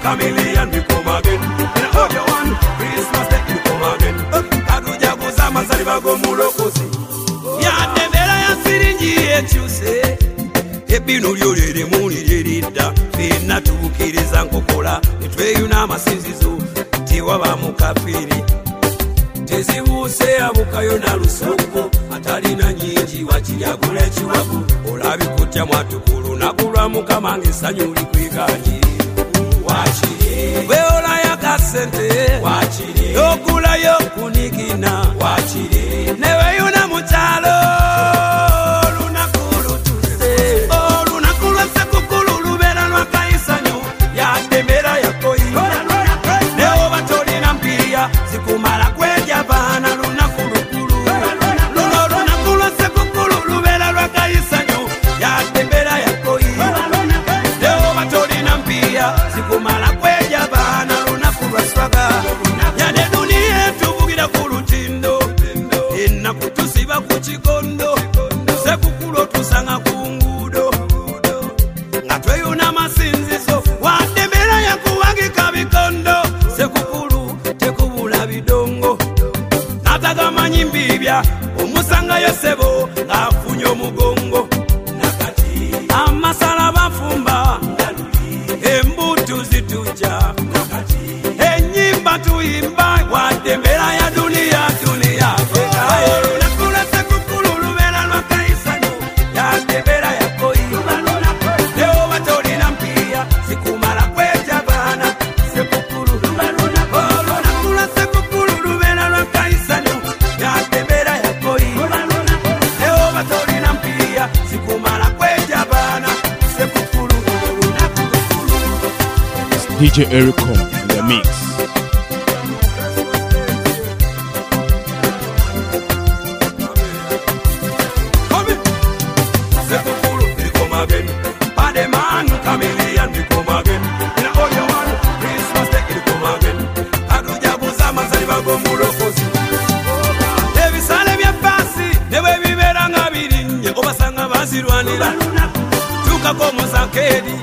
chameleon, we come again. In all your one, Christmas day, we come again. Karuja kuzama saliva gomulokosi. Yatembera ya sirinji ekyuse. Ebinu lyolere muli lyerida. Fena tubukiriza nkokola. Netweyuna amasinzizo. Tiwaba mukafiri. Tezibuuse abukayo na lusoko. Atalina nyingi wakiryagula ekiwagu. Olabikutya mwatukulu nakulwa mukama ng'essanyu likwiganye. Wachiri gwe olayaga sente. Wachiri okulayo kunigina. Wachiri neweyuna mu kyalo. Olunaku lutuse. Olunaku lwa Ssekukkulu lubeera lwa kayissanyu. Yatembera yakoyi. Ne oba tolina mpiya zikumala kwejja baana lunaku lukulu. Luno olunaku lwa Ssekukkulu lubeera lwa kayissanyu. Yatembera yakoyi. Ne oba tolina mpiya zikumala kwejja baana lunaku lwa swaga. Yane duniya etubugira ku lutindo. Ennaku tusiba ku kikondo. Ssekukkulu otusanga ku nguudo. Nga tweyuna masinzizo. Watembera yakuwagika bikondo. Ssekukkulu tekubula bidongo. Natagamanyi mbibya omusangayo ssebo ng'afunye omugongo. Nakati amasala bafumba. Embutu zitujja. Ennyimba tuyimba. Watembera ya duniya duniya. Olunaku lwa Ssekukkulu lubeera lwa kayissanyu. Yatembera yakoyi. Ne oba tolina mpiya zikumala kwejja baana. Ssekukkulu olunaku lwa Ssekukkulu lubeera lwa kayissanyu. Yatembera yakoyi. Ne oba tolina mpiya zikumala kwejja baana. Ssekukkulu olunaku lukulu. DJ Ericom in the mix. Ssekukkulu we come again. Bad man chameleon we come again. In all your one Christmas day we come again. Karuja kuzama saliva gomulokosi. Ebisale bya fasi newe bibeera nga birinnye obasanga bazirwanira. Tukako muzakedi